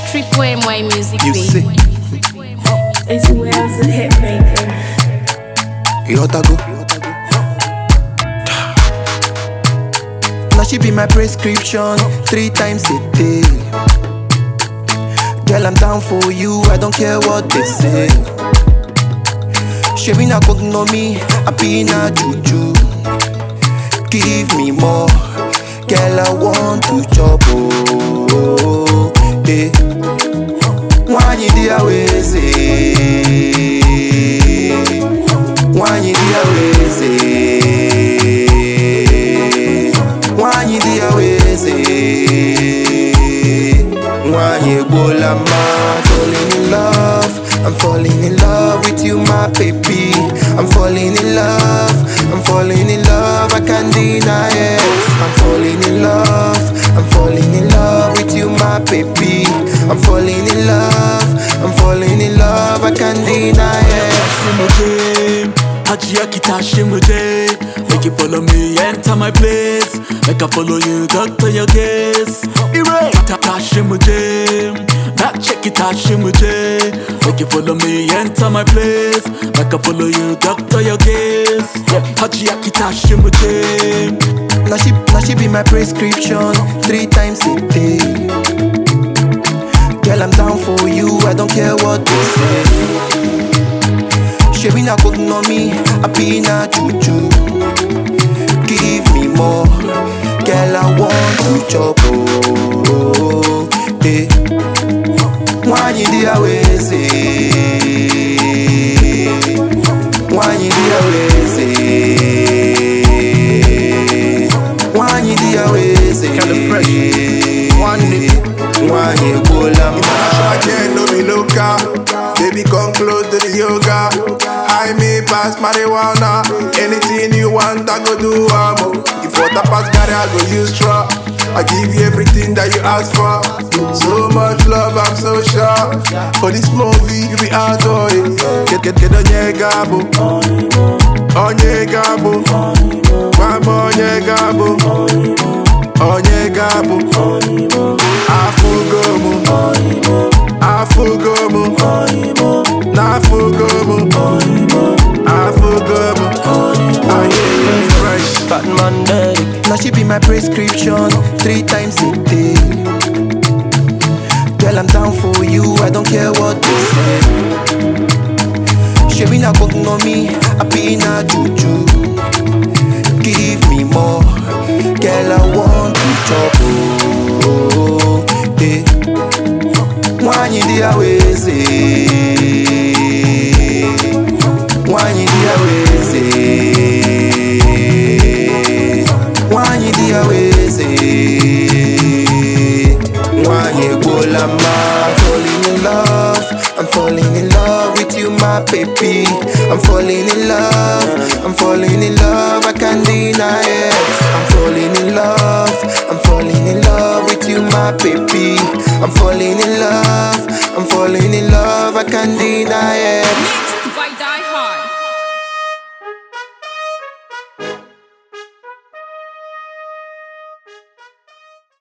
Triple MY Music, You see, It's Wells the Hitmaker. you oughta go. Now she be my prescription 3 times a day. Girl, I'm down for you, I don't care what they say. She be na no me, I be na juju. Give me more, girl, I want to chop. Oh, eh. Wanyi dia weze, wanyi dia weze, wanyi dia weze, wanyi bola ma. Falling in love, I'm falling in love with you, my baby. I'm falling in love, I'm falling in love, I can't deny it. I'm falling in love, I'm falling in love with you, my baby. I'm falling in love, I'm falling in love, I can't deny it. Hachia kita shimude. Make you follow me, enter my place. Make I follow you, doctor your gaze. Kita shimude. That check it shimude. Make you follow me, enter my place. Make I follow you, doctor your gaze. Hachia kita shimude. Now she be my prescription 3 times a day. Girl, I'm down for you, I don't care what they say. She be na no me, I be na juju. Give me more, girl, I want to chop. Oh, eh. Wanyi dia weze, wanyi dia weze, wanyi dia weze. Kinda fresh. Wanyi bola ma. I can't know me loca. Baby, come close to the yoga. I may pass marijuana. Anything you want, I go do. If water pass Gary, I go use straw. I give you everything that you ask for. So much love, I'm so sure. For this movie, you be out of it. Get on your gabo. On your gabo. Mama on your gabo. On your gabo. Afugomo. Afugomo. Nafugomo. Afugomo. I ain't fresh. Batman daddy. Now she be my prescription 3 times a day. Girl, I'm down for you, I don't care what they say. She be na no me, I be na juju. Give me more, girl, I want to chop. Oh, eh. Wanyi dia weze, wanyi dia weze, wanyi dia weze, wanyi bola ma. Falling in love, I'm falling in love with you, my baby. I'm falling in love, I'm falling in love, I can't deny it. I'm falling in love, I'm falling in love with you, my baby. I'm falling in love, I'm falling in love, I can't deny